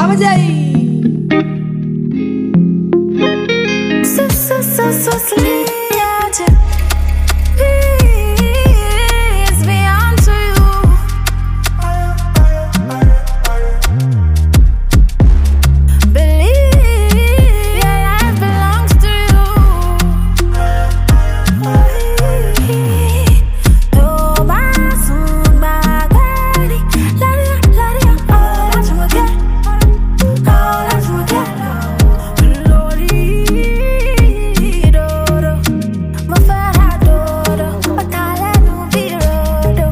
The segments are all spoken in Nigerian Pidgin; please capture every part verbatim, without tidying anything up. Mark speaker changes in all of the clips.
Speaker 1: Vamos aí.
Speaker 2: So, so, so, so sweet. It's beyond to you. Believe your life belongs to you. Toma sumba gari, la la la la, oh that's what get, oh that's what get. Lori doro, ma farà doro, otale non virodo.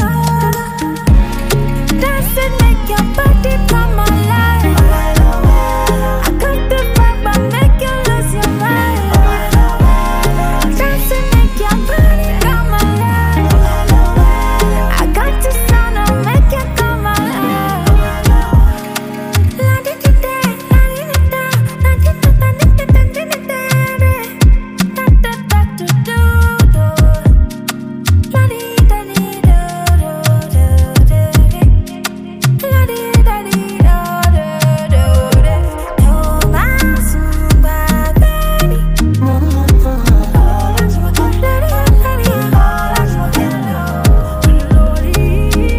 Speaker 2: Dance and make your body come alive. I got the vibe, but make you lose your mind. Dance and make your body come alive. I got the sound, I'll make you come alive. La di di da, la di di da, la di di da, di di da, di di da, da da da do do do. La di da di do do do do. La di da di do do do do. Toma sumba baby. Oh that's what get, la di la di, oh that's what get. Lori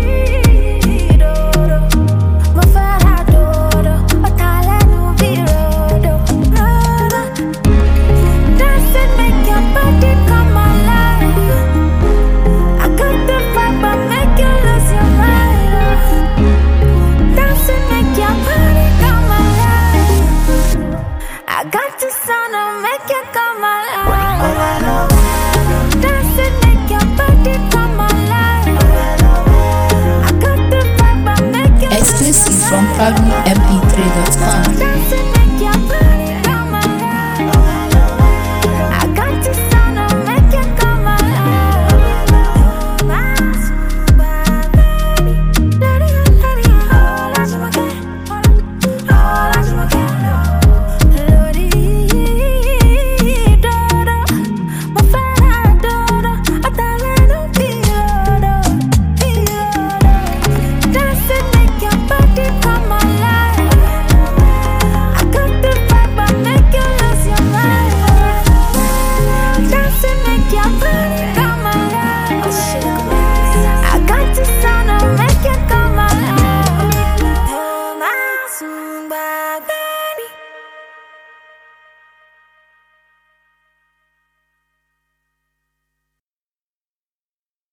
Speaker 2: doro, ma farà doro, otale non virodo. Dance and make your body come alive. I got the vibe, but make you lose your mind. Dance and make your body come alive. I got the sound, I'll make you come alive. Dance and make your body come alive. I got the vibe, but make you lose your
Speaker 3: Exclusive from
Speaker 2: mind.
Speaker 3: proudly m p three dot com.